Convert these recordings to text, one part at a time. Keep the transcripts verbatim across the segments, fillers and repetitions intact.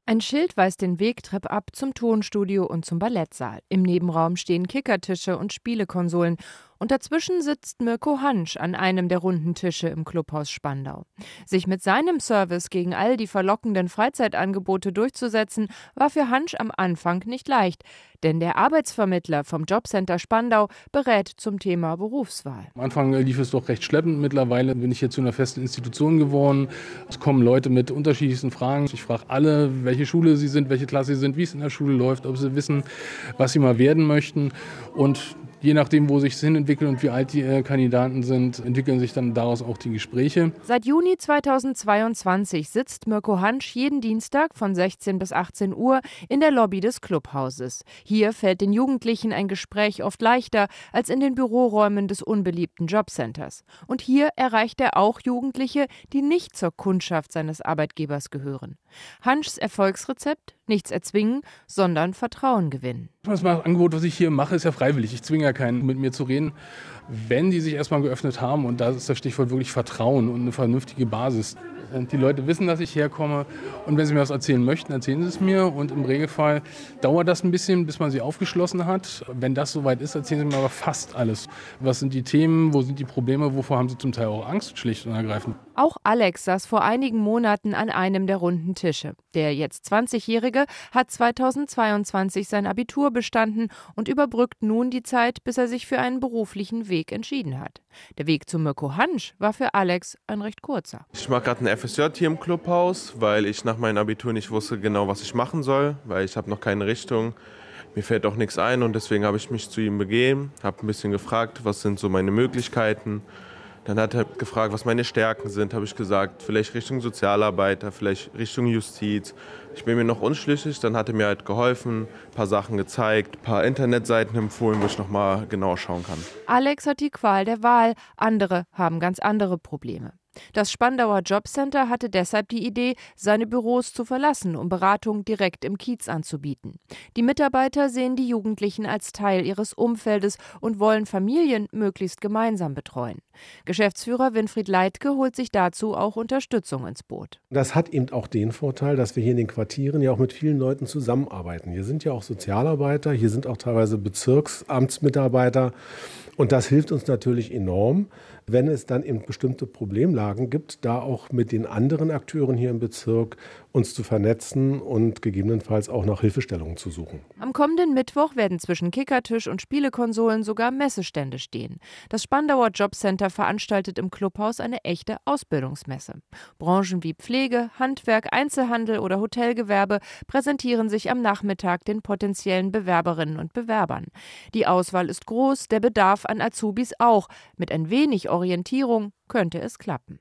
Ein Schild weist den Weg treppab zum Tonstudio und zum Ballettsaal. Im Nebenraum stehen Kickertische und Spielekonsolen. Und dazwischen sitzt Mirko Hansch an einem der runden Tische im Clubhaus Spandau. Sich mit seinem Service gegen all die verlockenden Freizeitangebote durchzusetzen, war für Hansch am Anfang nicht leicht. Denn der Arbeitsvermittler vom Jobcenter Spandau berät zum Thema Berufswahl. Am Anfang lief es doch recht schleppend. Mittlerweile bin ich hier zu einer festen Institution geworden. Es kommen Leute mit unterschiedlichsten Fragen. Ich frage alle, welche Schule sie sind, welche Klasse sie sind, wie es in der Schule läuft, ob sie wissen, was sie mal werden möchten. Und je nachdem, wo sich es hin entwickelt und wie alt die äh, Kandidaten sind, entwickeln sich dann daraus auch die Gespräche. Seit Juni zweitausendzweiundzwanzig sitzt Mirko Hansch jeden Dienstag von sechzehn bis achtzehn Uhr in der Lobby des Clubhauses. Hier fällt den Jugendlichen ein Gespräch oft leichter als in den Büroräumen des unbeliebten Jobcenters. Und hier erreicht er auch Jugendliche, die nicht zur Kundschaft seines Arbeitgebers gehören. Hanschs Erfolgsrezept? Nichts erzwingen, sondern Vertrauen gewinnen. Das Angebot, was ich hier mache, ist ja freiwillig. Ich zwinge ja keinen, mit mir zu reden. Wenn die sich erstmal geöffnet haben, und da ist das Stichwort wirklich Vertrauen und eine vernünftige Basis. Die Leute wissen, dass ich herkomme, und wenn sie mir was erzählen möchten, erzählen sie es mir, und im Regelfall dauert das ein bisschen, bis man sie aufgeschlossen hat. Wenn das soweit ist, erzählen sie mir aber fast alles. Was sind die Themen, wo sind die Probleme, wovor haben sie zum Teil auch Angst, schlicht und ergreifend. Auch Alex saß vor einigen Monaten an einem der runden Tische. Der jetzt zwanzigjährige hat zweitausendzweiundzwanzig sein Abitur bestanden und überbrückt nun die Zeit, bis er sich für einen beruflichen Weg entschieden hat. Der Weg zu Mirko Hansch war für Alex ein recht kurzer. Ich mache gerade ein F S J hier im Clubhaus, weil ich nach meinem Abitur nicht wusste genau, was ich machen soll, weil ich habe noch keine Richtung. Mir fällt auch nichts ein, und deswegen habe ich mich zu ihm begeben, habe ein bisschen gefragt, was sind so meine Möglichkeiten. Dann hat er gefragt, was meine Stärken sind, habe ich gesagt, vielleicht Richtung Sozialarbeiter, vielleicht Richtung Justiz. Ich bin mir noch unschlüssig, dann hat er mir halt geholfen, ein paar Sachen gezeigt, ein paar Internetseiten empfohlen, wo ich noch mal genau schauen kann. Alex hat die Qual der Wahl, andere haben ganz andere Probleme. Das Spandauer Jobcenter hatte deshalb die Idee, seine Büros zu verlassen, um Beratung direkt im Kiez anzubieten. Die Mitarbeiter sehen die Jugendlichen als Teil ihres Umfeldes und wollen Familien möglichst gemeinsam betreuen. Geschäftsführer Winfried Leitke holt sich dazu auch Unterstützung ins Boot. Das hat eben auch den Vorteil, dass wir hier in den Quartieren ja auch mit vielen Leuten zusammenarbeiten. Hier sind ja auch Sozialarbeiter, hier sind auch teilweise Bezirksamtsmitarbeiter. Und das hilft uns natürlich enorm, wenn es dann eben bestimmte Problemlagen gibt, da auch mit den anderen Akteuren hier im Bezirk uns zu vernetzen und gegebenenfalls auch nach Hilfestellungen zu suchen. Am kommenden Mittwoch werden zwischen Kickertisch und Spielekonsolen sogar Messestände stehen. Das Spandauer Jobcenter veranstaltet im Clubhaus eine echte Ausbildungsmesse. Branchen wie Pflege, Handwerk, Einzelhandel oder Hotelgewerbe präsentieren sich am Nachmittag den potenziellen Bewerberinnen und Bewerbern. Die Auswahl ist groß, der Bedarf an Azubis auch. Mit ein wenig Orientierung könnte es klappen.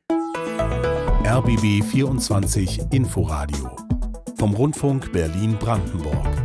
R B B vierundzwanzig Inforadio vom Rundfunk Berlin-Brandenburg.